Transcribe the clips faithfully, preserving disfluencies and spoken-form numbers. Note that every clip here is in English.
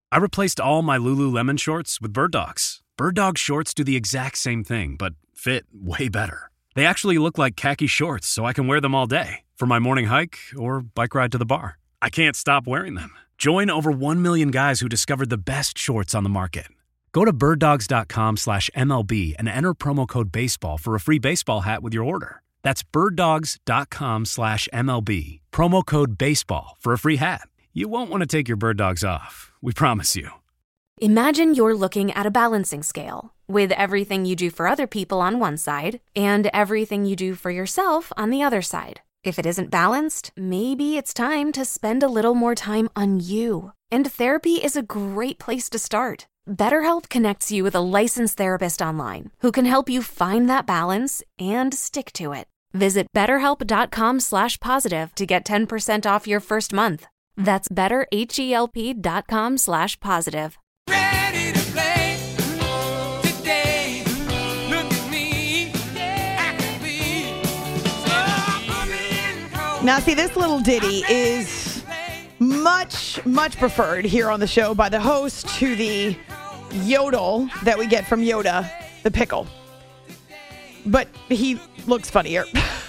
I replaced all my Lululemon shorts with Bird Dogs. Bird Dog shorts do the exact same thing, but fit way better. They actually look like khaki shorts, so I can wear them all day for my morning hike or bike ride to the bar. I can't stop wearing them. Join over one million guys who discovered the best shorts on the market. Go to birddogs.com slash MLB and enter promo code BASEBALL for a free baseball hat with your order. That's birddogs.com slash MLB. Promo code BASEBALL for a free hat. You won't want to take your Bird Dogs off. We promise you. Imagine you're looking at a balancing scale with everything you do for other people on one side and everything you do for yourself on the other side. If it isn't balanced, maybe it's time to spend a little more time on you. And therapy is a great place to start. BetterHelp connects you with a licensed therapist online who can help you find that balance and stick to it. Visit betterhelp.com slash positive to get ten percent off your first month. That's betterhelp.com slash positive. Ready to play today. Look at me. I can be so. Now, see, this little ditty is much, much preferred here on the show by the host to the yodel that we get from Yoda, the pickle. But he looks funnier.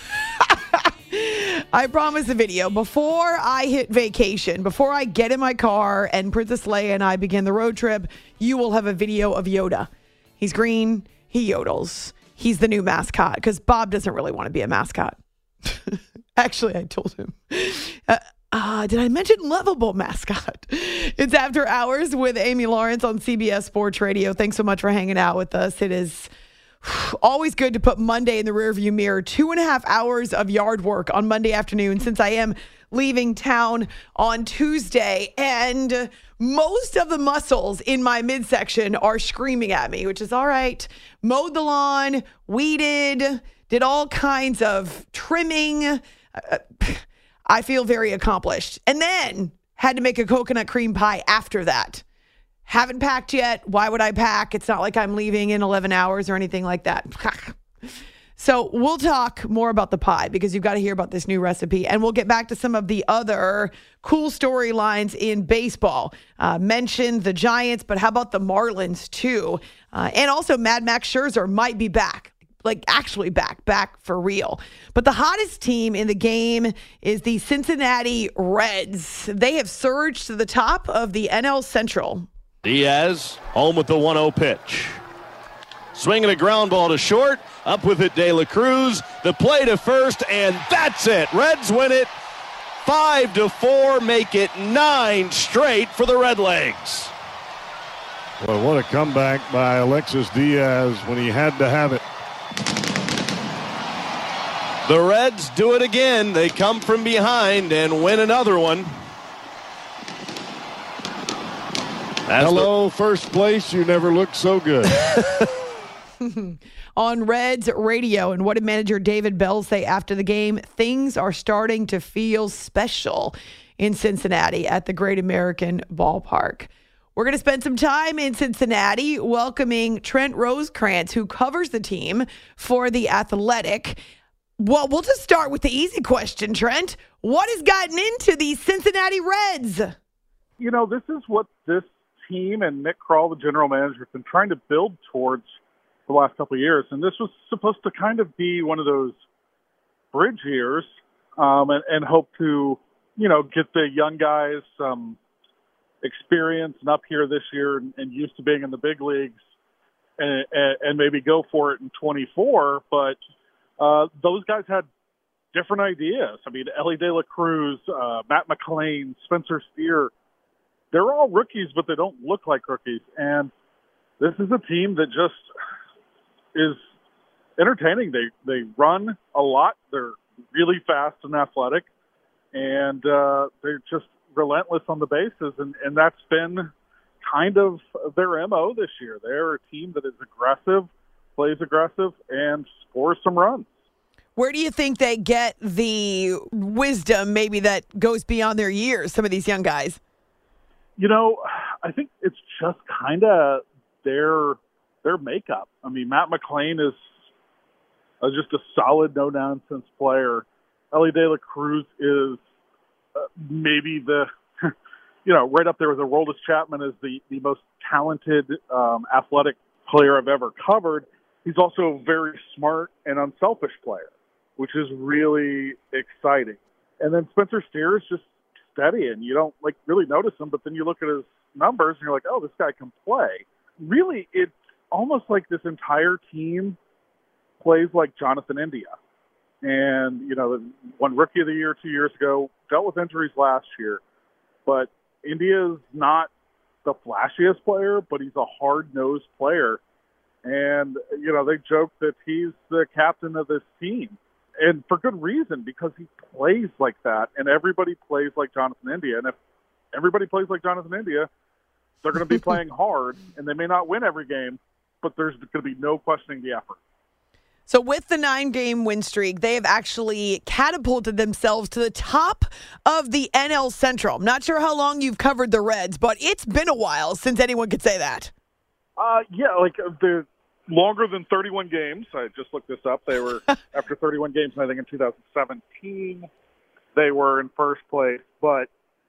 I promise the video. Before I hit vacation, before I get in my car and Princess Leia and I begin the road trip, you will have a video of Yoda. He's green. He yodels. He's the new mascot because Bob doesn't really want to be a mascot. Actually, I told him. Uh, uh, did I mention lovable mascot? It's After Hours with Amy Lawrence on C B S Sports Radio. Thanks so much for hanging out with us. It is always good to put Monday in the rearview mirror. Two and a half hours of yard work on Monday afternoon since I am leaving town on Tuesday. And most of the muscles in my midsection are screaming at me, which is all right. Mowed the lawn, weeded, did all kinds of trimming. Uh, I feel very accomplished. And then had to make a coconut cream pie after that. Haven't packed yet. Why would I pack? It's not like I'm leaving in eleven hours or anything like that. So we'll talk more about the pie because you've got to hear about this new recipe. And we'll get back to some of the other cool storylines in baseball. Uh, mentioned the Giants, but how about the Marlins too? Uh, and also Mad Max Scherzer might be back. Like actually back, back for real. But the hottest team in the game is the Cincinnati Reds. They have surged to the top of the N L Central. Diaz, home with the one oh pitch. Swinging a ground ball to short. Up with it, De La Cruz. The play to first, and that's it. Reds win it. Five to four, make it nine straight for the Redlegs. Well, what a comeback by Alexis Diaz when he had to have it. The Reds do it again. They come from behind and win another one. That's Hello, the- first place. You never looked so good. On Reds radio, and what did manager David Bell say after the game? Things are starting to feel special in Cincinnati at the Great American Ballpark. We're going to spend some time in Cincinnati welcoming Trent Rosecrans, who covers the team for The Athletic. Well, we'll just start with the easy question, Trent. What has gotten into the Cincinnati Reds? You know, this is what this team and Nick Krall, the general manager, have been trying to build towards the last couple of years. And this was supposed to kind of be one of those bridge years um, and, and hope to, you know, get the young guys some experience and up here this year and, and used to being in the big leagues and, and, and maybe go for it in twenty-four. But uh, those guys had different ideas. I mean, Ellie De La Cruz, uh, Matt McLain, Spencer Steer, they're all rookies, but they don't look like rookies. And this is a team that just is entertaining. They they run a lot. They're really fast and athletic. And uh, they're just relentless on the bases. And, and that's been kind of their M O this year. They're a team that is aggressive, plays aggressive, and scores some runs. Where do you think they get the wisdom maybe that goes beyond their years, some of these young guys? You know, I think it's just kind of their their makeup. I mean, Matt McLain is uh, just a solid, no-nonsense player. Ellie De La Cruz is uh, maybe the you know, right up there with Aroldis Chapman as the, the most talented, um, athletic player I've ever covered. He's also a very smart and unselfish player, which is really exciting. And then Spencer Steer is just steady, and you don't like really notice him, but then you look at his numbers and you're like, oh, this guy can play. Really, it's almost like this entire team plays like Jonathan India. And, you know, won Rookie of the Year two years ago, dealt with injuries last year. But India's not the flashiest player, but he's a hard-nosed player. And, you know, they joke that he's the captain of this team. And for good reason, because he plays like that, and everybody plays like Jonathan India. And if everybody plays like Jonathan India, they're going to be playing hard, and they may not win every game, but there's going to be no questioning the effort. So with the nine-game win streak, they have actually catapulted themselves to the top of the N L Central. I'm not sure how long you've covered the Reds, but it's been a while since anyone could say that. Uh, yeah, like the longer than thirty-one games. I just looked this up. They were after thirty-one games, I think in two thousand seventeen, they were in first place. But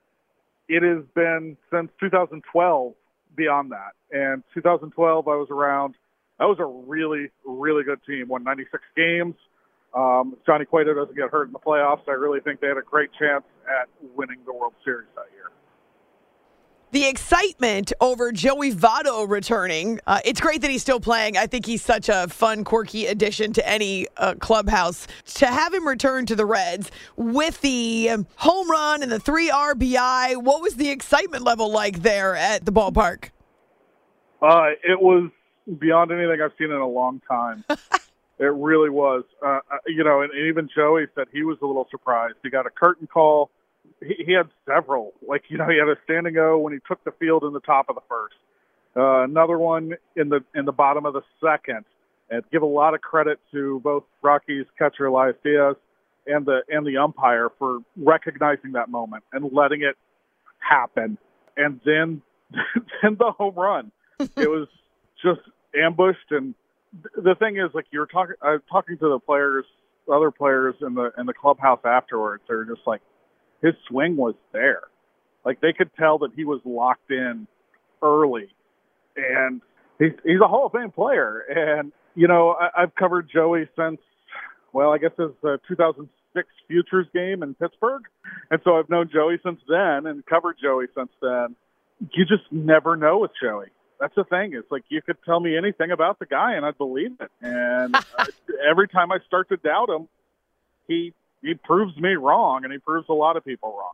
it has been since two thousand twelve beyond that. And two thousand twelve, I was around. That was a really, really good team. Won ninety-six games. Um, Johnny Cueto doesn't get hurt in the playoffs. I really think they had a great chance at winning the World Series that year. The excitement over Joey Votto returning, uh, it's great that he's still playing. I think he's such a fun, quirky addition to any uh, clubhouse. To have him return to the Reds with the um, home run and the three R B I, what was the excitement level like there at the ballpark? Uh, it was beyond anything I've seen in a long time. It really was. Uh, you know, and even Joey said he was a little surprised. He got a curtain call. He, he had several. Like, you know, he had a standing O when he took the field in the top of the first. Uh, another one in the in the bottom of the second. And give a lot of credit to both Rockies catcher Elias Diaz and the and the umpire for recognizing that moment and letting it happen. And then then the home run. It was just ambushed. And the thing is, like, you're talking, I was talking to the players, other players in the in the clubhouse afterwards. They're just like, his swing was there. Like, they could tell that he was locked in early, and he's he's a Hall of Fame player. And you know, I, I've covered Joey since, well, I guess it's the two thousand six Futures game in Pittsburgh, and so I've known Joey since then and covered Joey since then. You just never know with Joey. That's the thing. It's like you could tell me anything about the guy and I'd believe it. And uh, every time I start to doubt him, he he proves me wrong, and he proves a lot of people wrong.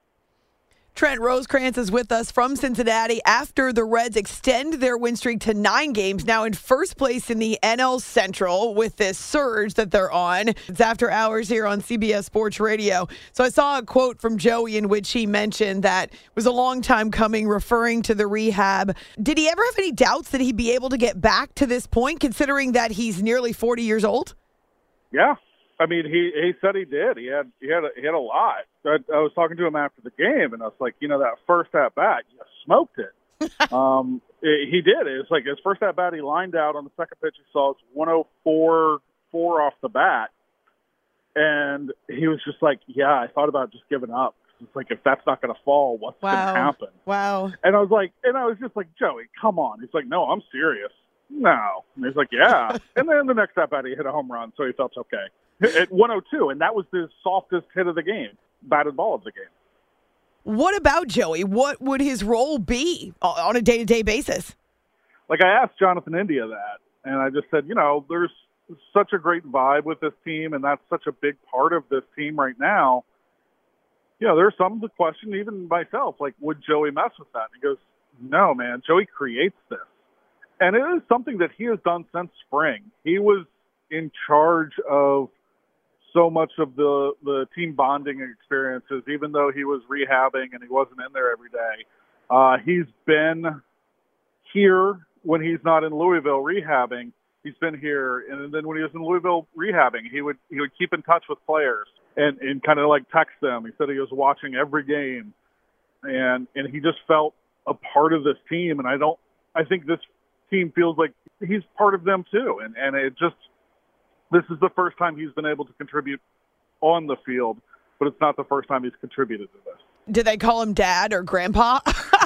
Trent Rosecrans is with us from Cincinnati after the Reds extend their win streak to nine games, now in first place in the N L Central with this surge that they're on. It's After Hours here on C B S Sports Radio. So I saw a quote from Joey in which he mentioned that it was a long time coming, referring to the rehab. Did he ever have any doubts that he'd be able to get back to this point, considering that he's nearly forty years old? Yeah. I mean, he, he said he did. He had he had a, he had a lot. I, I was talking to him after the game, and I was like, you know, that first at bat, you smoked it. um, it, he did. It was like his first at bat, he lined out on the second pitch. He saw it's one oh four four off the bat, and he was just like, yeah, I thought about just giving up. It's like, if that's not going to fall, what's wow. going to happen? Wow. And I was like, and I was just like, Joey, come on. He's like, no, I'm serious. No. And he's like, yeah. And then the next at bat, he hit a home run, so he felt okay. At one oh two, and that was the softest hit of the game, batted ball of the game. What about Joey? What would his role be on a day-to-day basis? Like, I asked Jonathan India that, and I just said, you know, there's such a great vibe with this team, and that's such a big part of this team right now. You know, there's some to question, even myself, like, would Joey mess with that? And he goes, no, man, Joey creates this. And it is something that he has done since spring. He was in charge of so much of the, the team bonding experiences, even though he was rehabbing and he wasn't in there every day. Uh, he's been here when he's not in Louisville rehabbing. He's been here, and then when he was in Louisville rehabbing, he would he would keep in touch with players and, and kind of like text them. He said he was watching every game, and and he just felt a part of this team. And I don't, I think this team feels like he's part of them too. And and it just, this is the first time he's been able to contribute on the field, but it's not the first time he's contributed to this. Did they call him Dad or Grandpa?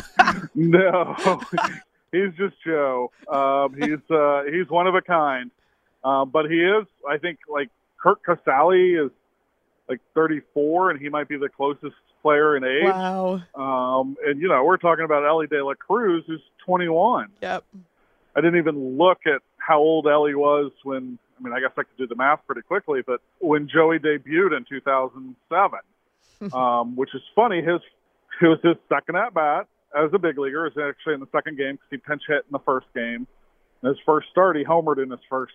No, he's just Joe. Um, he's uh, he's one of a kind. Uh, but he is, I think, like Kurt Casale is like thirty-four, and he might be the closest player in age. Wow. Um, and, you know, we're talking about Ellie De La Cruz, who's twenty-one. Yep. I didn't even look at how old Ellie was when, I mean, I guess I could do the math pretty quickly, but when Joey debuted in two thousand seven, um, which is funny, his it was his second at-bat as a big leaguer. It was actually in the second game because he pinch hit in the first game. In his first start, he homered in his first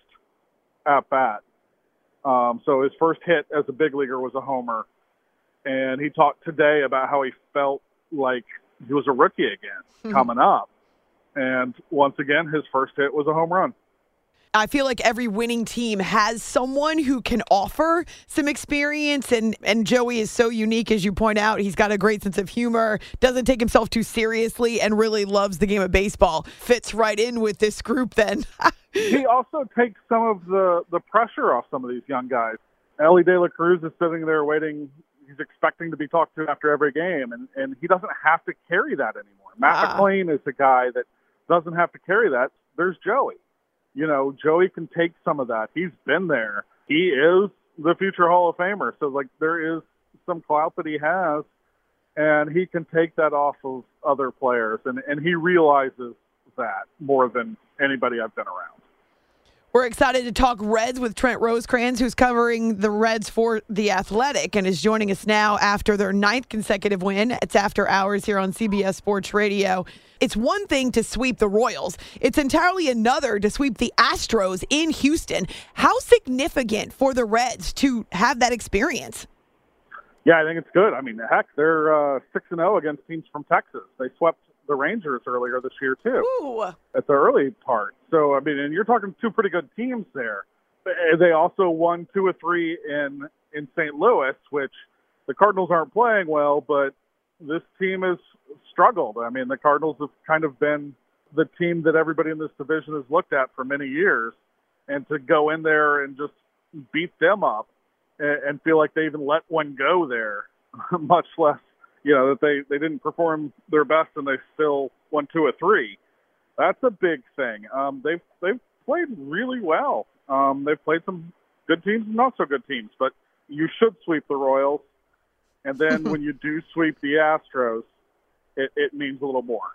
at-bat. Um, so his first hit as a big leaguer was a homer. And he talked today about how he felt like he was a rookie again coming up. And once again, his first hit was a home run. I feel like every winning team has someone who can offer some experience, and, and Joey is so unique, as you point out. He's got a great sense of humor, doesn't take himself too seriously, and really loves the game of baseball. Fits right in with this group then. He also takes some of the, the pressure off some of these young guys. Ellie De La Cruz is sitting there waiting. He's expecting to be talked to after every game, and, and he doesn't have to carry that anymore. Matt Ah. McLean is the guy that doesn't have to carry that. There's Joey. You know, Joey can take some of that. He's been there. He is the future Hall of Famer. So, like, there is some clout that he has, and he can take that off of other players. And, and he realizes that more than anybody I've been around. We're excited to talk Reds with Trent Rosecrans, who's covering the Reds for The Athletic and is joining us now after their ninth consecutive win. It's After Hours here on C B S Sports Radio. It's one thing to sweep the Royals. It's entirely another to sweep the Astros in Houston. How significant for the Reds to have that experience? Yeah, I think it's good. I mean, heck, they're uh, six and oh against teams from Texas. They swept the Rangers earlier this year, too, Ooh. at the early part. So, I mean, and you're talking two pretty good teams there. They also won two or three in, in Saint Louis, which the Cardinals aren't playing well, but this team has struggled. I mean, the Cardinals have kind of been the team that everybody in this division has looked at for many years, and to go in there and just beat them up and, and feel like they even let one go there, much less, you know, that they, they didn't perform their best and they still won two or three. That's a big thing. Um, they've, they've played really well. Um, they've played some good teams and not so good teams, but you should sweep the Royals. And then when you do sweep the Astros, it, it means a little more.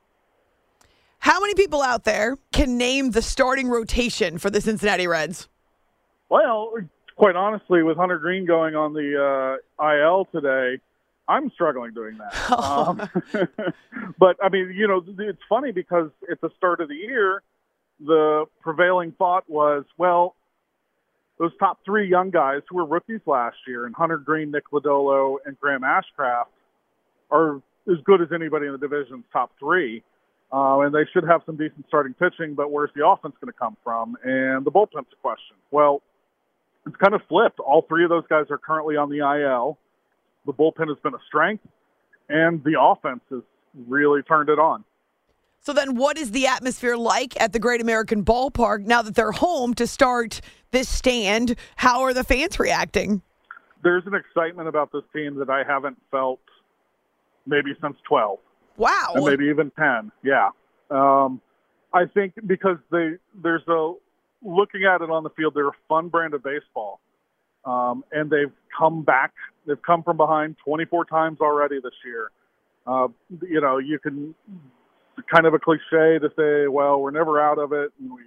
How many people out there can name the starting rotation for the Cincinnati Reds? Well, quite honestly, with Hunter Green going on the uh, I L today, I'm struggling doing that. Oh. Um, but, I mean, you know, it's funny because at the start of the year, the prevailing thought was, well, those top three young guys who were rookies last year, and Hunter Green, Nick Lodolo, and Graham Ashcraft, are as good as anybody in the division's top three. Uh, and they should have some decent starting pitching, but where's the offense going to come from? And the bullpen's a question. Well, it's kind of flipped. All three of those guys are currently on the I L. The bullpen has been a strength, and the offense has really turned it on. So then what is the atmosphere like at the Great American Ballpark now that they're home to start this stand? How are the fans reacting? There's an excitement about this team that I haven't felt maybe since twelve. Wow. And maybe even ten, yeah. Um, I think because they there's a, looking at it on the field, they're a fun brand of baseball. Um, and they've come back. They've come from behind twenty-four times already this year. Uh, you know, you can, kind of a cliche to say, well, we're never out of it, and we,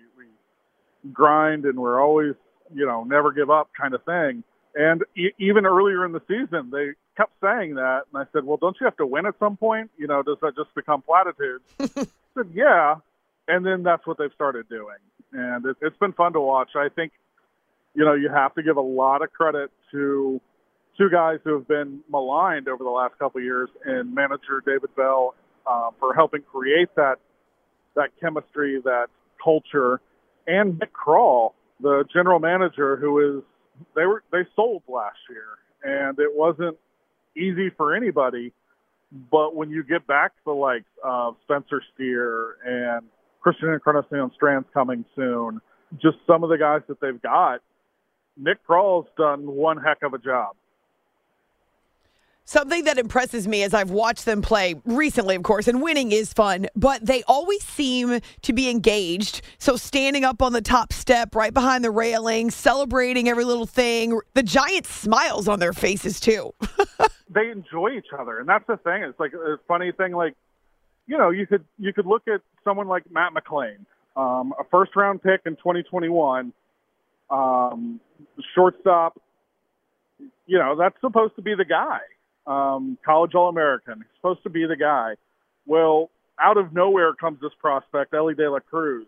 we grind, and we're always, you know, never give up kind of thing. And e- even earlier in the season, they kept saying that, and I said, well, don't you have to win at some point? You know, does that just become platitudes? I said, yeah, and then that's what they've started doing. And it, it's been fun to watch. I think, you know, you have to give a lot of credit to two guys who have been maligned over the last couple of years, and manager David Bell uh, for helping create that that chemistry, that culture, and Nick Krall, the general manager, who is they were they sold last year, and it wasn't easy for anybody. But when you get back to the likes of Spencer Steer and Christian Encarnacion Strand's coming soon, just some of the guys that they've got, Nick Krall's done one heck of a job. Something that impresses me as I've watched them play recently, of course, and winning is fun, but they always seem to be engaged. So standing up on the top step right behind the railing, celebrating every little thing, the giant smiles on their faces too. They enjoy each other, and that's the thing. It's like a funny thing, like, you know, you could you could look at someone like Matt McClain, um, a first-round pick in twenty twenty-one, um, shortstop. You know, that's supposed to be the guy. Um, college All-American. He's supposed to be the guy. Well, out of nowhere comes this prospect, Elly De La Cruz.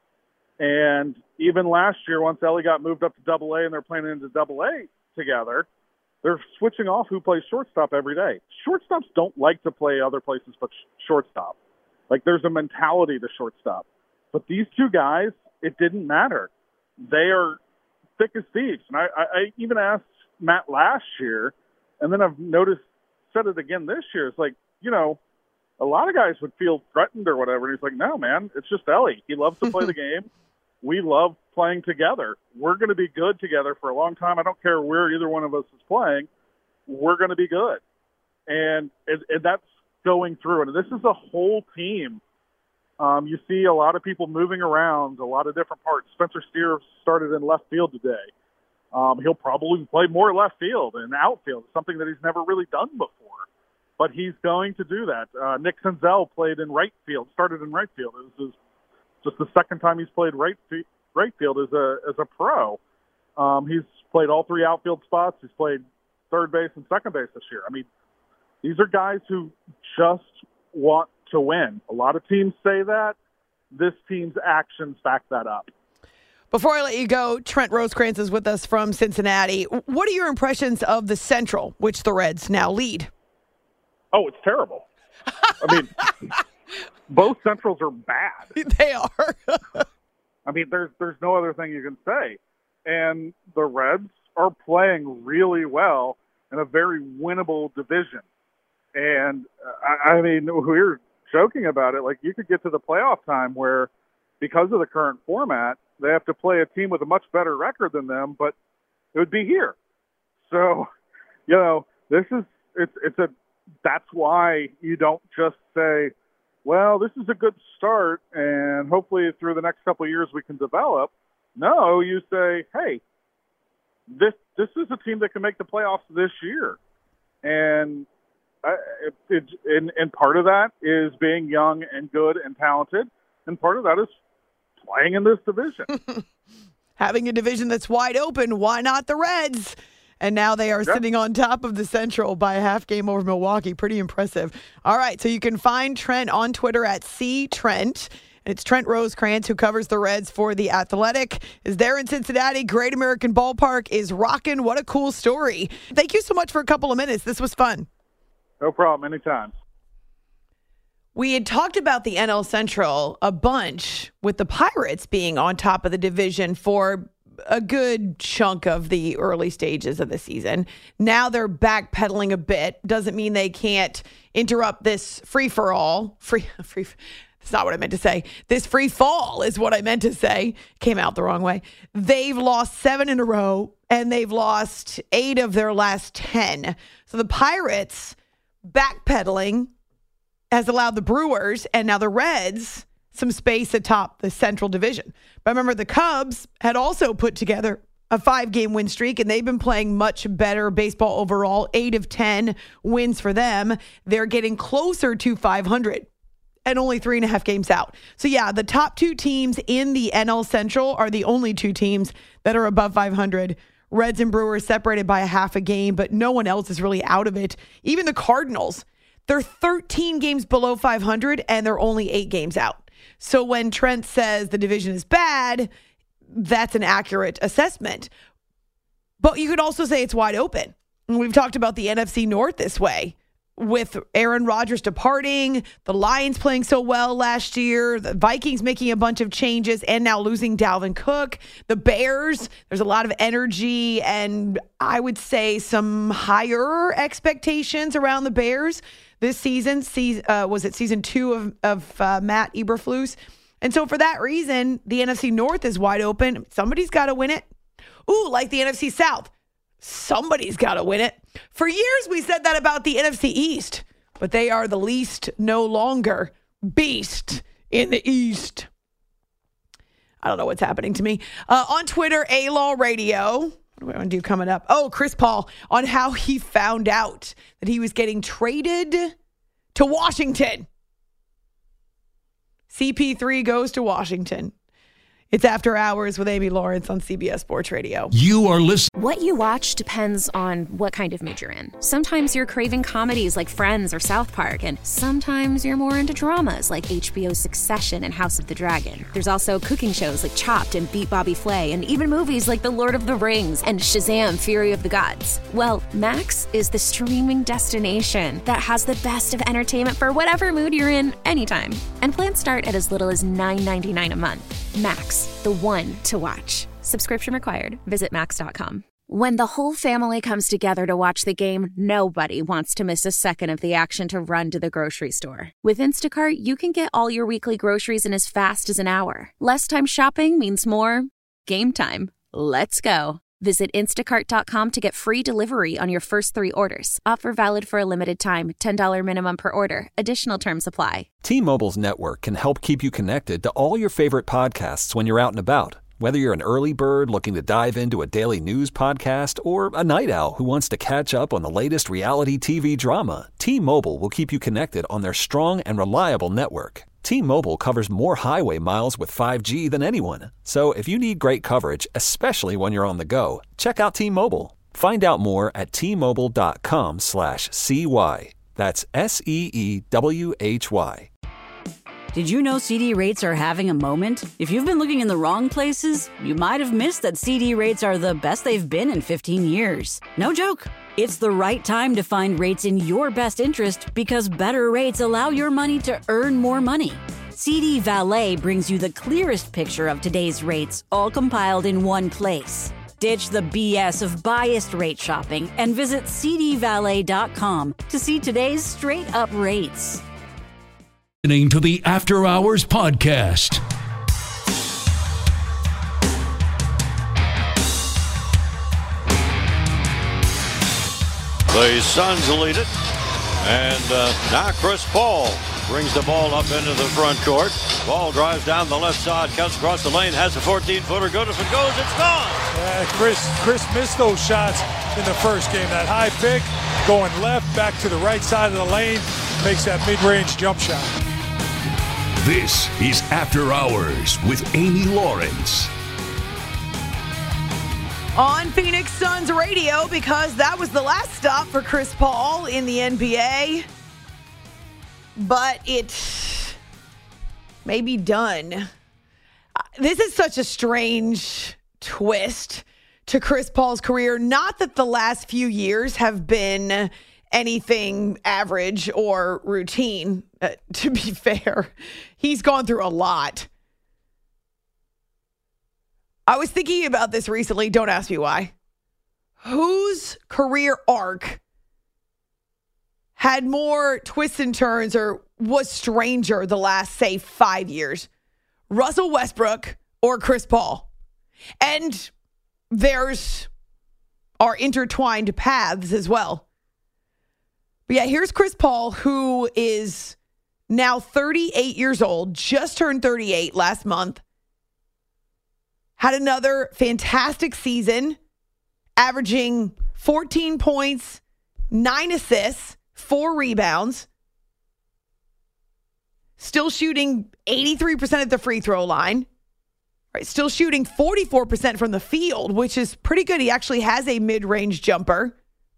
And even last year, once Elly got moved up to Double A and they're playing into Double A together, they're switching off who plays shortstop every day. Shortstops don't like to play other places but sh- shortstop. Like, there's a mentality to shortstop. But these two guys, it didn't matter. They are thick as thieves. And I, I, I even asked Matt last year, and then I've noticed, said it again this year. It's like, you know, a lot of guys would feel threatened or whatever. And he's like, no, man, it's just Elly. He loves to play the game. We love playing together. We're going to be good together for a long time. I don't care where either one of us is playing. We're going to be good. And, and, and that's going through. And this is a whole team. Um, you see a lot of people moving around, a lot of different parts. Spencer Steer started in left field today. Um, he'll probably play more left field and outfield, something that he's never really done before. But he's going to do that. Uh, Nick Senzel played in right field, started in right field. It was his, just the second time he's played right fi- right field as a as a pro. Um, he's played all three outfield spots. He's played third base and second base this year. I mean, these are guys who just want to win. A lot of teams say that. This team's actions back that up. Before I let you go, Trent Rosecrans is with us from Cincinnati. What are your impressions of the Central, which the Reds now lead? Oh, it's terrible. I mean, both Centrals are bad. They are. I mean, there's there's no other thing you can say. And the Reds are playing really well in a very winnable division. And, uh, I, I mean, we were joking about it. Like, you could get to the playoff time where, because of the current format, they have to play a team with a much better record than them, but it would be here. So, you know, this is, it's, it's a, that's why you don't just say, well, this is a good start and hopefully through the next couple of years we can develop. No, you say, hey, this, this is a team that can make the playoffs this year. And, I, it, it, and, and part of that is being young and good and talented. And part of that is playing in this division. Having a division that's wide open, why not the Reds? And now they are yep. sitting on top of the Central by a half game over Milwaukee. Pretty impressive. All right, so you can find Trent on Twitter at C Trent. It's Trent Rosecrans, who covers the Reds for The Athletic, is there in Cincinnati. Great American Ballpark is rocking. What a cool story. Thank you so much for a couple of minutes. This was fun. No problem. Anytime. We had talked about the N L Central a bunch with the Pirates being on top of the division for a good chunk of the early stages of the season. Now they're backpedaling a bit. Doesn't mean they can't interrupt this free-for-all. Free, free, that's not what I meant to say. This free fall is what I meant to say. Came out the wrong way. They've lost seven in a row, and they've lost eight of their last ten. So the Pirates backpedaling has allowed the Brewers and now the Reds some space atop the Central Division. But remember, the Cubs had also put together a five-game win streak, and they've been playing much better baseball overall. Eight of ten wins for them. They're getting closer to five hundred and only three and a half games out. So, yeah, the top two teams in the N L Central are the only two teams that are above five hundred. Reds and Brewers separated by a half a game, but no one else is really out of it. Even the Cardinals, they're thirteen games below five hundred, and they're only eight games out. So when Trent says the division is bad, that's an accurate assessment. But you could also say it's wide open. And we've talked about the N F C North this way. With Aaron Rodgers departing, the Lions playing so well last year, the Vikings making a bunch of changes, and now losing Dalvin Cook. The Bears, there's a lot of energy and I would say some higher expectations around the Bears this season. Uh, was it season two of, of uh, Matt Eberflus? And so for that reason, the N F C North is wide open. Somebody's got to win it. Ooh, like the N F C South. Somebody's got to win it. For years, we said that about the N F C East, but they are the least no longer beast in the East. I don't know what's happening to me. Uh, on Twitter, A-Law Radio. What do I want to do coming up? Oh, Chris Paul on how he found out that he was getting traded to Washington. C P three goes to Washington. It's After Hours with Amy Lawrence on C B S Sports Radio. You are listening. What you watch depends on what kind of mood you're in. Sometimes you're craving comedies like Friends or South Park, and sometimes you're more into dramas like H B O's Succession and House of the Dragon. There's also cooking shows like Chopped and Beat Bobby Flay, and even movies like The Lord of the Rings and Shazam! Fury of the Gods. Well, Max is the streaming destination that has the best of entertainment for whatever mood you're in anytime. And plans start at as little as nine ninety-nine a month. Max, the one to watch. Subscription required. Visit max dot com. When the whole family comes together to watch the game, nobody wants to miss a second of the action to run to the grocery store. With Instacart, you can get all your weekly groceries in as fast as an hour. Less time shopping means more game time. Let's go. Visit instacart dot com to get free delivery on your first three orders. Offer valid for a limited time. ten dollars minimum per order. Additional terms apply. T-Mobile's network can help keep you connected to all your favorite podcasts when you're out and about. Whether you're an early bird looking to dive into a daily news podcast or a night owl who wants to catch up on the latest reality T V drama, T-Mobile will keep you connected on their strong and reliable network. T-Mobile covers more highway miles with five G than anyone. So if you need great coverage, especially when you're on the go, check out T-Mobile. Find out more at T-Mobile.com slash CY. That's S E E W H Y. Did you know C D rates are having a moment? If you've been looking in the wrong places, you might have missed that C D rates are the best they've been in fifteen years. No joke. It's the right time to find rates in your best interest because better rates allow your money to earn more money. C D Valet brings you the clearest picture of today's rates, all compiled in one place. Ditch the B S of biased rate shopping and visit C D valet dot com to see today's straight-up rates. Listening to the After Hours Podcast. The Suns lead it, and uh, now Chris Paul brings the ball up into the front court. Ball drives down the left side, cuts across the lane, has a fourteen-footer. Good if it goes, it's gone. Yeah, Chris, Chris missed those shots in the first game. That high pick, going left, back to the right side of the lane, makes that mid-range jump shot. This is After Hours with Amy Lawrence. On Phoenix Suns Radio, because that was the last stop for Chris Paul in the N B A. But it may be done. This is such a strange twist to Chris Paul's career. Not that the last few years have been anything average or routine. Uh, to be fair, he's gone through a lot. I was thinking about this recently. Don't ask me why. Whose career arc had more twists and turns or was stranger the last, say, five years? Russell Westbrook or Chris Paul? And there's our intertwined paths as well. But yeah, here's Chris Paul, who is now thirty-eight years old, just turned thirty-eight last month. Had another fantastic season, averaging fourteen points, nine assists, four rebounds. Still shooting eighty-three percent at the free throw line. Right, still shooting forty-four percent from the field, which is pretty good. He actually has a mid-range jumper.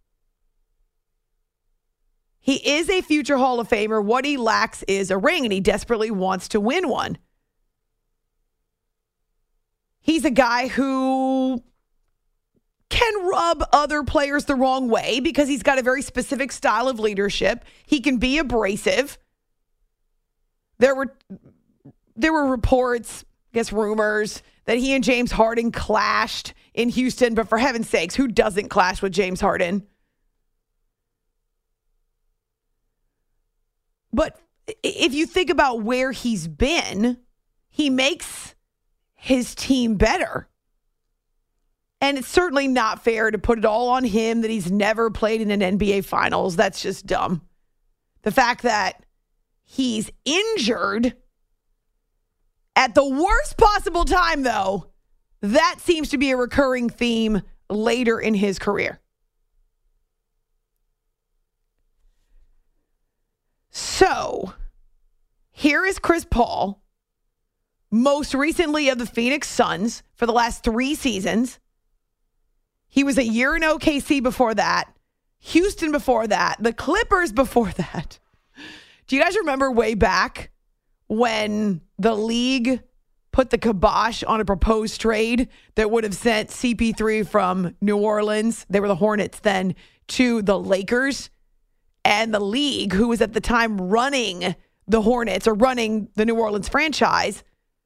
He is a future Hall of Famer. What he lacks is a ring, and he desperately wants to win one. He's a guy who can rub other players the wrong way because he's got a very specific style of leadership. He can be abrasive. There were there were reports, I guess rumors, that he and James Harden clashed in Houston, but for heaven's sakes, who doesn't clash with James Harden? But if you think about where he's been, he makes his team better. And it's certainly not fair to put it all on him that he's never played in an N B A Finals. That's just dumb. The fact that he's injured at the worst possible time, though, that seems to be a recurring theme later in his career. So, here is Chris Paul, most recently of the Phoenix Suns for the last three seasons. He was a year in O K C before that, Houston before that, the Clippers before that. Do you guys remember way back when the league put the kibosh on a proposed trade that would have sent C P three from New Orleans, they were the Hornets then, to the Lakers? And the league, who was at the time running the Hornets or running the New Orleans franchise,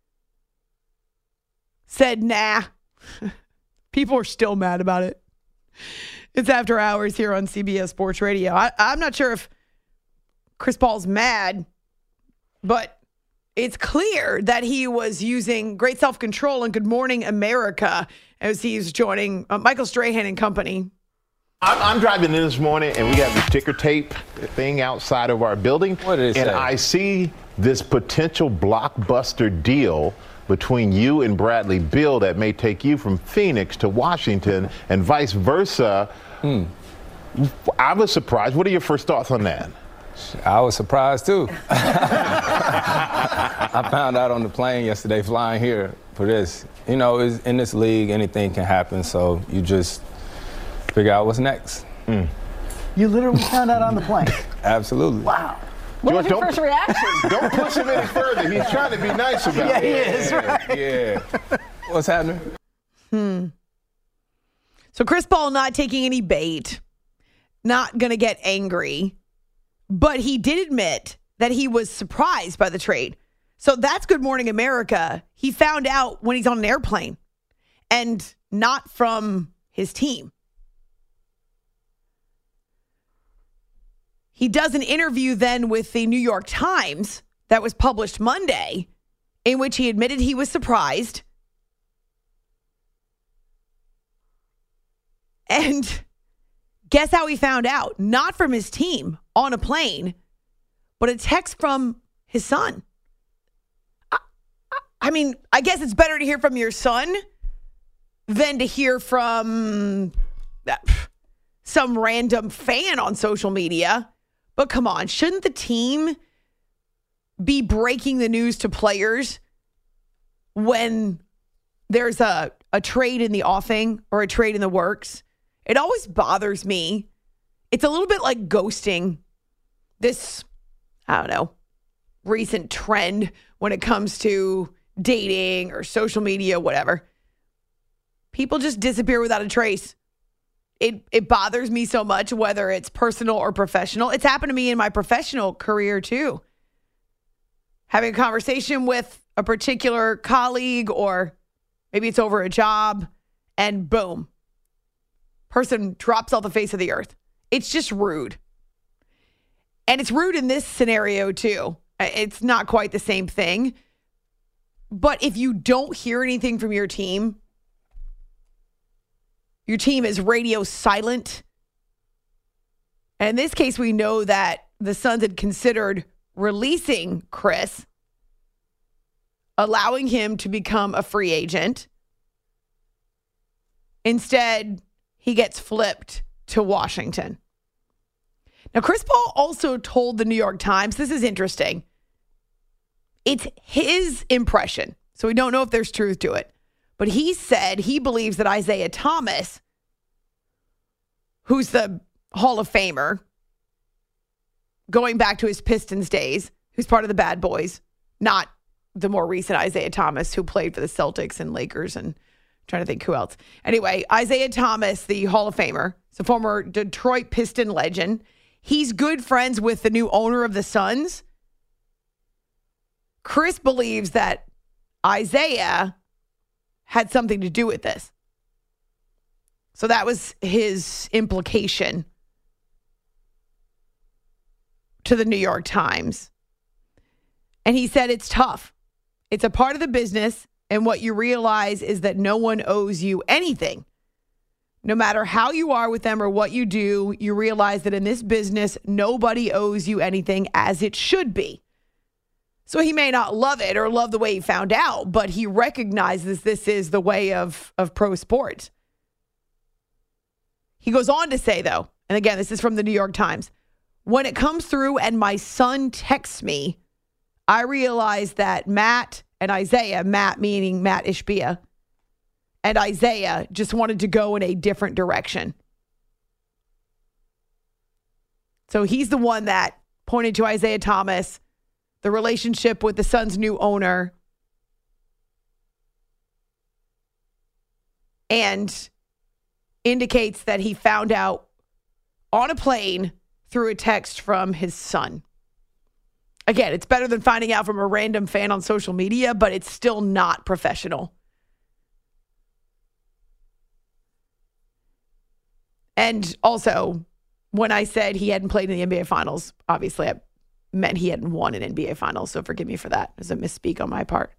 said, nah. People are still mad about it. It's After Hours here on C B S Sports Radio. I, I'm not sure if Chris Paul's mad, but it's clear that he was using great self-control and Good Morning America as he's joining uh, Michael Strahan and company. I'm, I'm driving in this morning, and we have the ticker tape thing outside of our building. What did it and say? I see this potential blockbuster deal between you and Bradley Beal that may take you from Phoenix to Washington and vice versa. Hmm. I was surprised. What are your first thoughts on that? I was surprised, too. I found out on the plane yesterday flying here for this. You know, it's, in this league, anything can happen, so you just figure out what's next. Mm. You literally found out on the plane? Absolutely. Wow. What was your first reaction? Don't push him any further. He's trying to be nice about yeah, it. Yeah, he is. Right? Yeah. What's happening? Hmm. So Chris Paul not taking any bait, not going to get angry, but he did admit that he was surprised by the trade. So that's Good Morning America. He found out when he's on an airplane and not from his team. He does an interview then with the New York Times that was published Monday, in which he admitted he was surprised. And guess how he found out? Not from his team on a plane, but a text from his son. I, I mean, I guess it's better to hear from your son than to hear from that, some random fan on social media. But come on, shouldn't the team be breaking the news to players when there's a, a trade in the offing or a trade in the works? It always bothers me. It's a little bit like ghosting, this, I don't know, recent trend when it comes to dating or social media, whatever. People just disappear without a trace. It it bothers me so much, whether it's personal or professional. It's happened to me in my professional career, too. Having a conversation with a particular colleague, or maybe it's over a job, and boom, person drops off the face of the earth. It's just rude. And it's rude in this scenario, too. It's not quite the same thing. But if you don't hear anything from your team, your team is radio silent. And in this case, we know that the Suns had considered releasing Chris, allowing him to become a free agent. Instead, he gets flipped to Washington. Now, Chris Paul also told the New York Times, this is interesting, it's his impression, so we don't know if there's truth to it. But he said he believes that Isaiah Thomas, who's the Hall of Famer, going back to his Pistons days, who's part of the Bad Boys, not the more recent Isaiah Thomas who played for the Celtics and Lakers, and I'm trying to think who else. Anyway, Isaiah Thomas, the Hall of Famer, is a former Detroit Piston legend. He's good friends with the new owner of the Suns. Chris believes that Isaiah had something to do with this. So that was his implication to the New York Times. And he said it's tough. It's a part of the business, and what you realize is that no one owes you anything. No matter how you are with them or what you do, you realize that in this business, nobody owes you anything as it should be. So he may not love it or love the way he found out, but he recognizes this is the way of, of pro sports. He goes on to say, though, and again, this is from the New York Times, when it comes through and my son texts me, I realize that Matt and Isaiah, Matt meaning Matt Ishbia, and Isaiah just wanted to go in a different direction. So he's the one that pointed to Isaiah Thomas, the relationship with the Suns' new owner, and indicates that he found out on a plane through a text from his son. Again, it's better than finding out from a random fan on social media, but it's still not professional. And also, when I said he hadn't played in the N B A Finals, obviously I meant he hadn't won an N B A Finals, so forgive me for that. It was a misspeak on my part.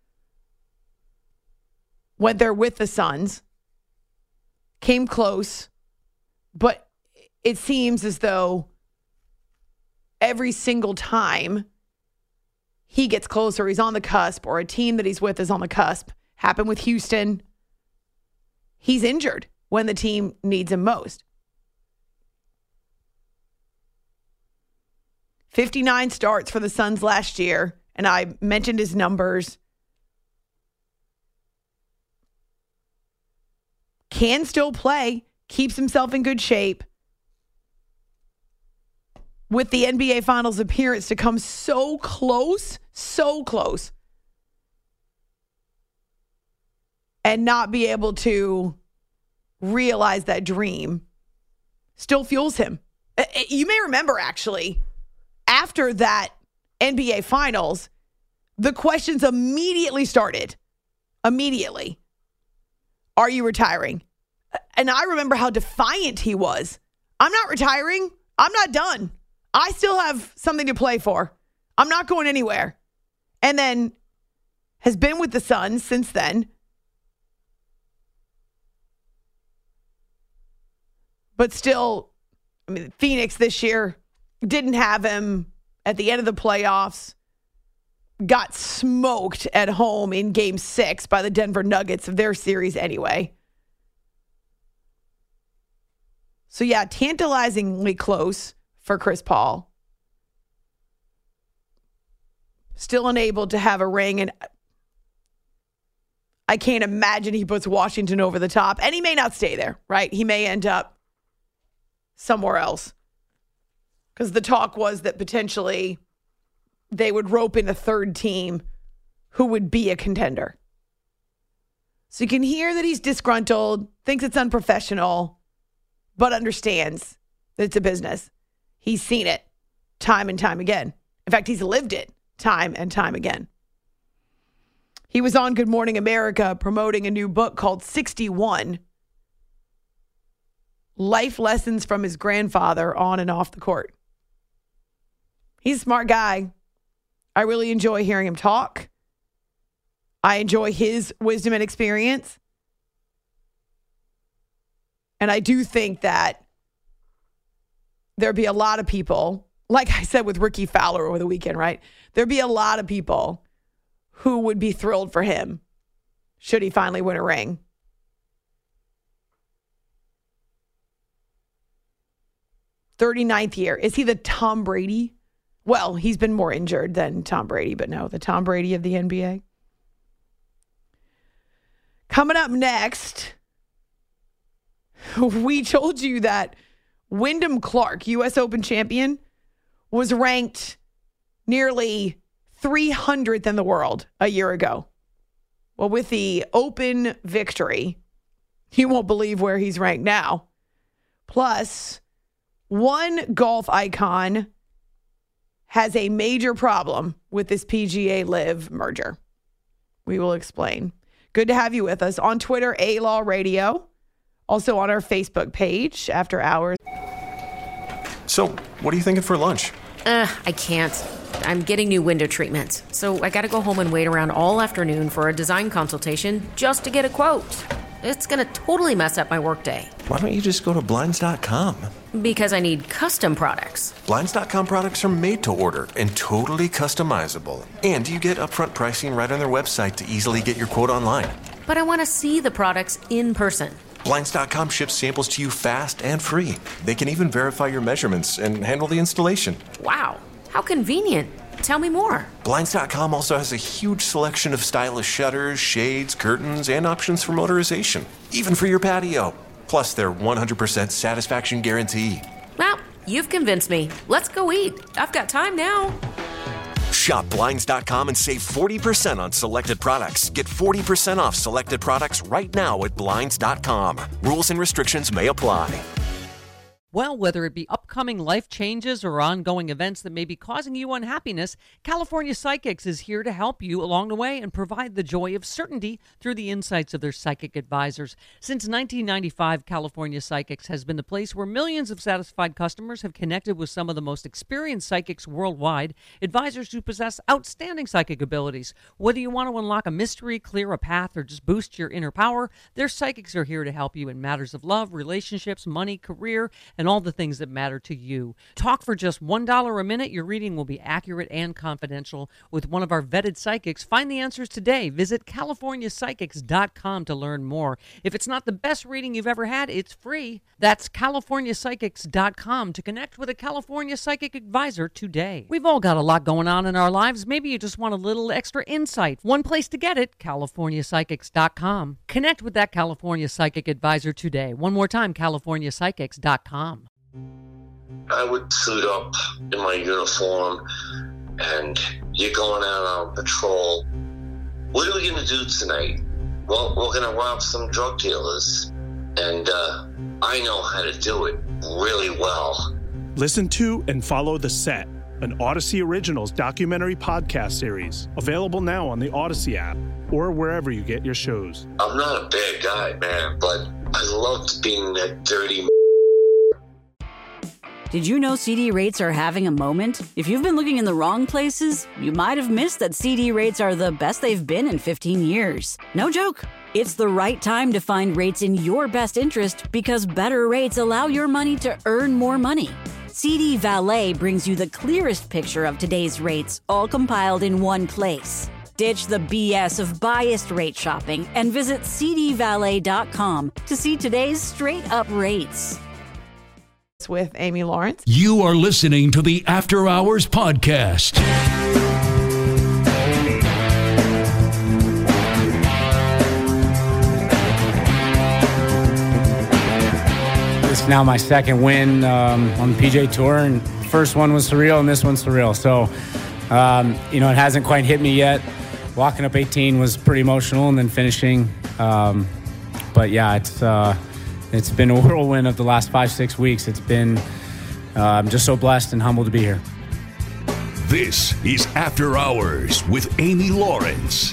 Went there with the Suns, came close, but it seems as though every single time he gets closer, he's on the cusp, or a team that he's with is on the cusp. Happened with Houston. He's injured when the team needs him most. fifty-nine starts for the Suns last year, and I mentioned his numbers. Can still play, keeps himself in good shape. With the N B A Finals appearance to come so close, so close, and not be able to realize that dream still fuels him. You may remember, actually, after that N B A Finals, the questions immediately started. Immediately. Are you retiring? And I remember how defiant he was. I'm not retiring. I'm not done. I still have something to play for. I'm not going anywhere. And then has been with the Suns since then. But still, I mean, Phoenix this year didn't have him at the end of the playoffs. Got smoked at home in game six by the Denver Nuggets of their series anyway. So yeah, tantalizingly close for Chris Paul. Still unable to have a ring, and I can't imagine he puts Washington over the top. And he may not stay there, right? He may end up somewhere else. Because the talk was that potentially they would rope in a third team who would be a contender. So you can hear that he's disgruntled, thinks it's unprofessional, but understands that it's a business. He's seen it time and time again. In fact, he's lived it time and time again. He was on Good Morning America promoting a new book called sixty-one. Life lessons from his grandfather on and off the court. He's a smart guy. I really enjoy hearing him talk. I enjoy his wisdom and experience. And I do think that there'd be a lot of people, like I said with Ricky Fowler over the weekend, right? There'd be a lot of people who would be thrilled for him should he finally win a ring. thirty-ninth year. Is he the Tom Brady? Well, he's been more injured than Tom Brady, but no, the Tom Brady of the N B A. Coming up next, we told you that Wyndham Clark, U S Open champion, was ranked nearly three hundredth in the world a year ago. Well, with the Open victory, you won't believe where he's ranked now. Plus, one golf icon has a major problem with this P G A Live merger. We will explain. Good to have you with us on Twitter, A-Law Radio. Also on our Facebook page, After Hours. So, what are you thinking for lunch? Uh, I can't. I'm getting new window treatments, so I gotta go home and wait around all afternoon for a design consultation just to get a quote. It's going to totally mess up my workday. Why don't you just go to Blinds dot com? Because I need custom products. Blinds dot com products are made to order and totally customizable. And you get upfront pricing right on their website to easily get your quote online. But I want to see the products in person. Blinds dot com ships samples to you fast and free. They can even verify your measurements and handle the installation. Wow, how convenient. Tell me more. Blinds dot com also has a huge selection of stylish shutters, shades, curtains, and options for motorization, even for your patio. Plus their one hundred percent satisfaction guarantee. Well, you've convinced me. Let's go eat. I've got time now. Shop Blinds dot com and save forty percent on selected products. Get forty percent off selected products right now at Blinds dot com. Rules and restrictions may apply. Well, whether it be upcoming life changes or ongoing events that may be causing you unhappiness, California Psychics is here to help you along the way and provide the joy of certainty through the insights of their psychic advisors. Since nineteen ninety-five, California Psychics has been the place where millions of satisfied customers have connected with some of the most experienced psychics worldwide, advisors who possess outstanding psychic abilities. Whether you want to unlock a mystery, clear a path, or just boost your inner power, their psychics are here to help you in matters of love, relationships, money, career, and all the things that matter to you. Talk for just one dollar a minute. Your reading will be accurate and confidential with one of our vetted psychics. Find the answers today. Visit California Psychics dot com to learn more. If it's not the best reading you've ever had, it's free. That's California Psychics dot com to connect with a California Psychic advisor today. We've all got a lot going on in our lives. Maybe you just want a little extra insight. One place to get it, California Psychics dot com. Connect with that California Psychic advisor today. One more time, California Psychics dot com. I would suit up in my uniform and you're going out on patrol. What are we going to do tonight? Well, we're going to rob some drug dealers. And uh, I know how to do it really well. Listen to and follow The Set, an Odyssey Originals documentary podcast series. Available now on the Odyssey app or wherever you get your shows. I'm not a bad guy, man, but I loved being that dirty. Did you know C D rates are having a moment? If you've been looking in the wrong places, you might have missed that C D rates are the best they've been in fifteen years. No joke. It's the right time to find rates in your best interest because better rates allow your money to earn more money. C D Valet brings you the clearest picture of today's rates, all compiled in one place. Ditch the B S of biased rate shopping and visit C D valet dot com to see today's straight-up rates. With Amy Lawrence. You are listening to the After Hours Podcast. This is now my second win um, on the P G A Tour, and first one was surreal, and this one's surreal. So, um, you know, it hasn't quite hit me yet. Walking up eighteen was pretty emotional, and then finishing. Um, but yeah, it's uh, it's been a whirlwind of the last five, six weeks. It's been, uh, I'm just so blessed and humbled to be here. This is After Hours with Amy Lawrence.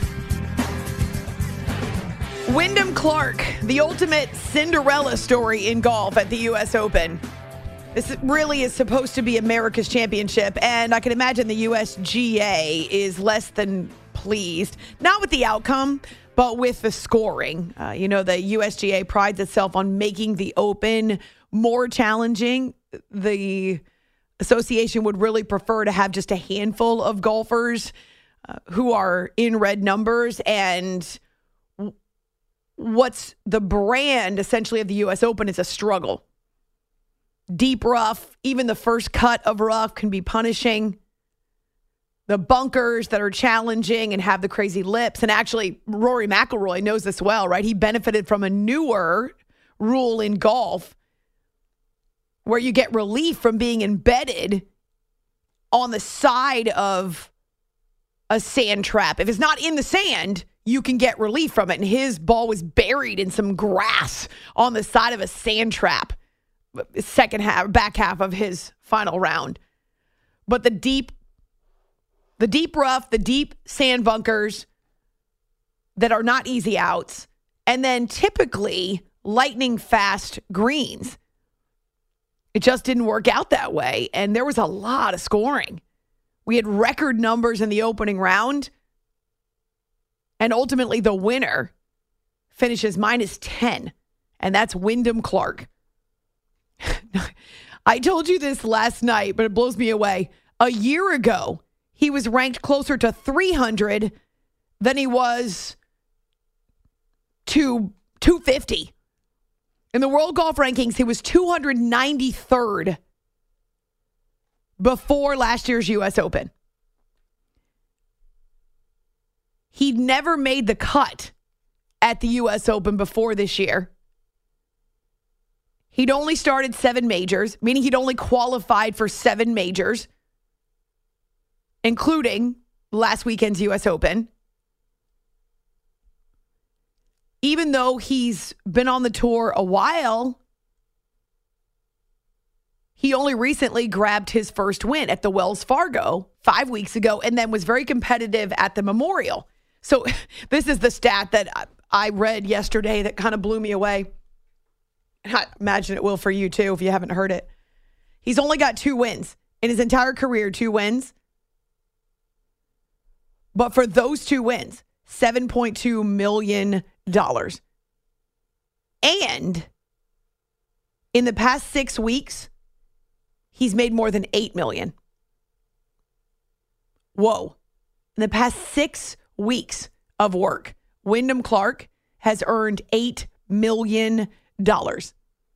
Wyndham Clark, the ultimate Cinderella story in golf at the U S Open. This really is supposed to be America's championship, and I can imagine the U S G A is less than pleased, not with the outcome, but with the scoring. Uh, you know, the U S G A prides itself on making the Open more challenging. The association would really prefer to have just a handful of golfers uh, who are in red numbers, and what's the brand essentially of the U S Open is a struggle. Deep rough, even the first cut of rough can be punishing. The bunkers that are challenging and have the crazy lips. And actually, Rory McIlroy knows this well, right? He benefited from a newer rule in golf where you get relief from being embedded on the side of a sand trap. If it's not in the sand, you can get relief from it. And his ball was buried in some grass on the side of a sand trap. Second half, back half of his final round. But the deep, the deep rough, the deep sand bunkers that are not easy outs, and then typically lightning fast greens. It just didn't work out that way. And there was a lot of scoring. We had record numbers in the opening round. And ultimately, the winner finishes minus ten, and that's Wyndham Clark. I told you this last night, but it blows me away. A year ago, he was ranked closer to three hundred than he was to two fifty. In the World Golf Rankings, he was two hundred ninety-third before last year's U S Open. He'd never made the cut at the U S Open before this year. He'd only started seven majors, meaning he'd only qualified for seven majors, including last weekend's U S Open. Even though he's been on the tour a while, he only recently grabbed his first win at the Wells Fargo five weeks ago and then was very competitive at the Memorial. So this is the stat that I read yesterday that kind of blew me away. I imagine it will for you too if you haven't heard it. He's only got two wins in his entire career, two wins. But for those two wins, seven point two million dollars. And in the past six weeks, he's made more than eight million dollars. Whoa. In the past six weeks of work, Wyndham Clark has earned eight million dollars.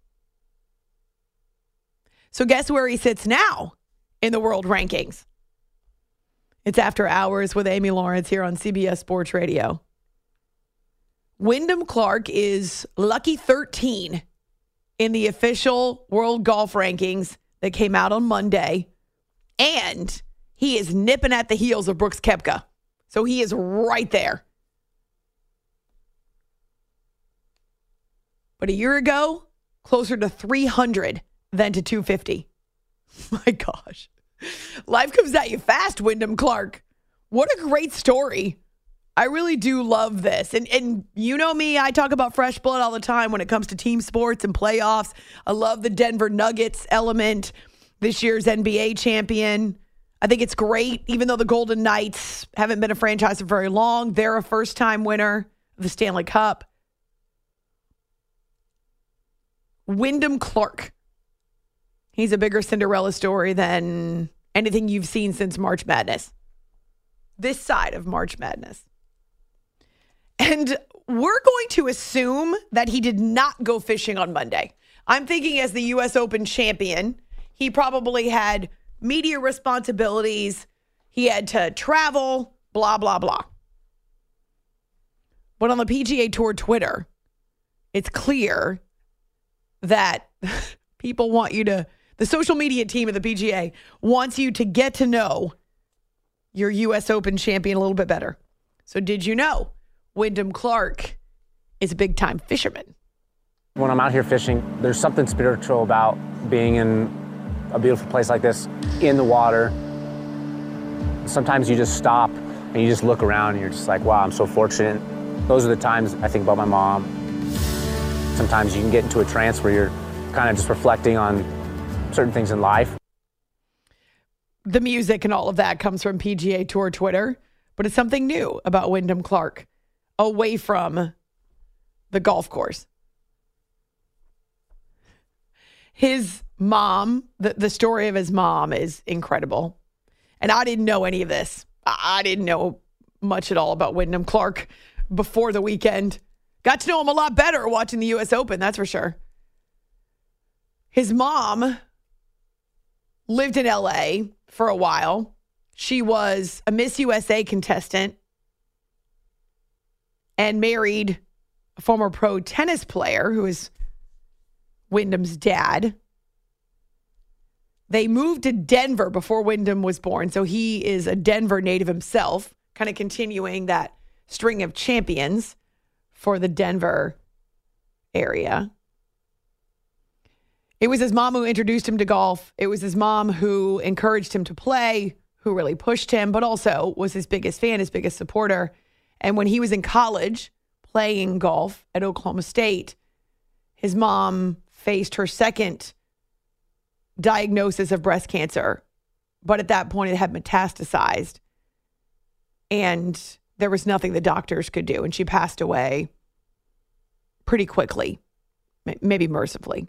So guess where he sits now in the world rankings? It's After Hours with Amy Lawrence here on C B S Sports Radio. Wyndham Clark is lucky thirteen in the official World Golf Rankings that came out on Monday. And he is nipping at the heels of Brooks Koepka. So he is right there. But a year ago, closer to three hundred than to two fifty. My gosh. Life comes at you fast, Wyndham Clark. What a great story. I really do love this. And and you know me, I talk about fresh blood all the time when it comes to team sports and playoffs. I love the Denver Nuggets element, this year's N B A champion. I think it's great, even though the Golden Knights haven't been a franchise for very long. They're a first-time winner of the Stanley Cup. Wyndham Clark. He's a bigger Cinderella story than anything you've seen since March Madness. This side of March Madness. And we're going to assume that he did not go fishing on Monday. I'm thinking as the U S Open champion, he probably had media responsibilities. He had to travel, blah, blah, blah. But on the P G A Tour Twitter, it's clear that people want you to, the social media team of the P G A wants you to get to know your U S Open champion a little bit better. So did you know Wyndham Clark is a big-time fisherman? When I'm out here fishing, there's something spiritual about being in a beautiful place like this, in the water. Sometimes you just stop and you just look around and you're just like, wow, I'm so fortunate. Those are the times I think about my mom. Sometimes you can get into a trance where you're kind of just reflecting on certain things in life. The music and all of that comes from P G A Tour Twitter, but it's something new about Wyndham Clark away from the golf course. His mom, the, the story of his mom is incredible. And I didn't know any of this. I, I didn't know much at all about Wyndham Clark before the weekend. Got to know him a lot better watching the U S Open, that's for sure. His mom lived in L A for a while. She was a Miss U S A contestant and married a former pro tennis player who is Wyndham's dad. They moved to Denver before Wyndham was born, so he is a Denver native himself, kind of continuing that string of champions for the Denver area. It was his mom who introduced him to golf. It was his mom who encouraged him to play, who really pushed him, but also was his biggest fan, his biggest supporter. And when he was in college playing golf at Oklahoma State, his mom faced her second diagnosis of breast cancer. But at that point, it had metastasized. And there was nothing the doctors could do. And she passed away pretty quickly, maybe mercifully.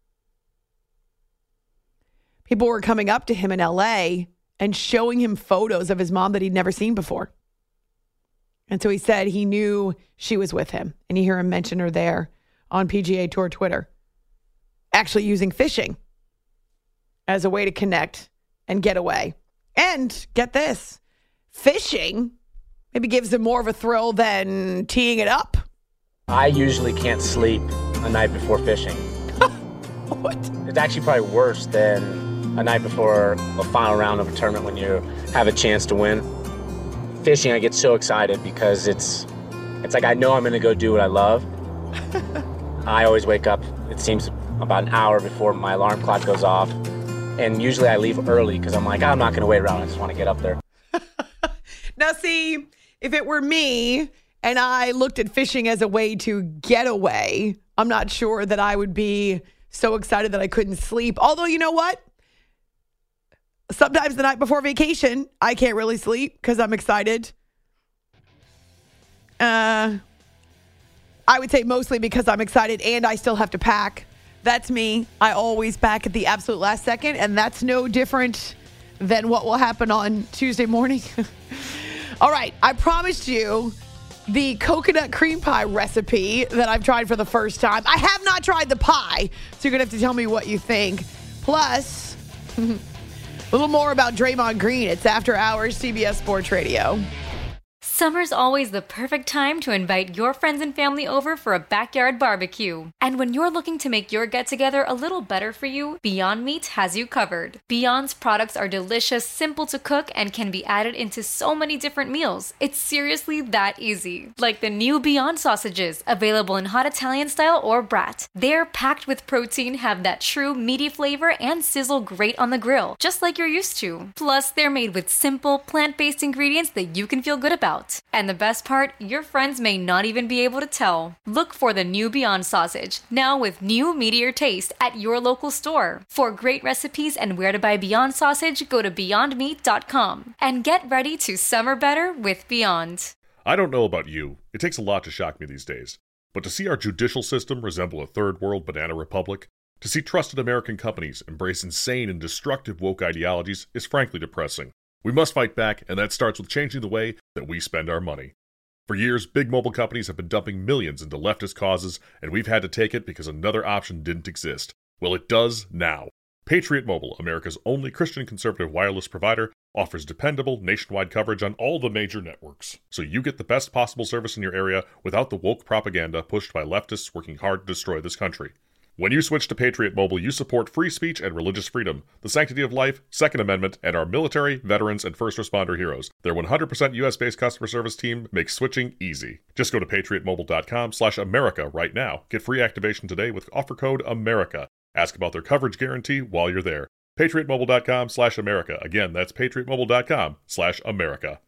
People were coming up to him in L A and showing him photos of his mom that he'd never seen before. And so he said he knew she was with him. And you hear him mention her there on P G A Tour Twitter. Actually using fishing as a way to connect and get away. And get this, fishing maybe gives him more of a thrill than teeing it up. I usually can't sleep a night before fishing. What? It's actually probably worse than a night before a final round of a tournament when you have a chance to win. Fishing, I get so excited because it's it's like I know I'm going to go do what I love. I always wake up, it seems, about an hour before my alarm clock goes off. And usually I leave early because I'm like, I'm not going to wait around. I just want to get up there. Now, see, if it were me and I looked at fishing as a way to get away, I'm not sure that I would be so excited that I couldn't sleep. Although, you know what? Sometimes the night before vacation, I can't really sleep because I'm excited. Uh, I would say mostly because I'm excited and I still have to pack. That's me. I always pack at the absolute last second, and that's no different than what will happen on Tuesday morning. All right, I promised you the coconut cream pie recipe that I've tried for the first time. I have not tried the pie, so you're going to have to tell me what you think. Plus, a little more about Draymond Green. It's After Hours, C B S Sports Radio. Summer's always the perfect time to invite your friends and family over for a backyard barbecue. And when you're looking to make your get-together a little better for you, Beyond Meat has you covered. Beyond's products are delicious, simple to cook, and can be added into so many different meals. It's seriously that easy. Like the new Beyond sausages, available in hot Italian style or brat. They're packed with protein, have that true meaty flavor, and sizzle great on the grill, just like you're used to. Plus, they're made with simple, plant-based ingredients that you can feel good about. And the best part, your friends may not even be able to tell. Look for the new Beyond sausage, now with new meatier taste at your local store. For great recipes and where to buy Beyond sausage, go to beyond meat dot com. And get ready to summer better with Beyond. I don't know about you. It takes a lot to shock me these days. But to see our judicial system resemble a third world banana republic, to see trusted American companies embrace insane and destructive woke ideologies is frankly depressing. We must fight back, and that starts with changing the way that we spend our money. For years, big mobile companies have been dumping millions into leftist causes, and we've had to take it because another option didn't exist. Well, it does now. Patriot Mobile, America's only Christian conservative wireless provider, offers dependable nationwide coverage on all the major networks, so you get the best possible service in your area without the woke propaganda pushed by leftists working hard to destroy this country. When you switch to Patriot Mobile, you support free speech and religious freedom, the sanctity of life, Second Amendment, and our military, veterans, and first responder heroes. Their one hundred percent U S-based customer service team makes switching easy. Just go to patriot mobile dot com slash America right now. Get free activation today with offer code AMERICA. Ask about their coverage guarantee while you're there. patriot mobile dot com slash America. Again, that's patriot mobile dot com slash America.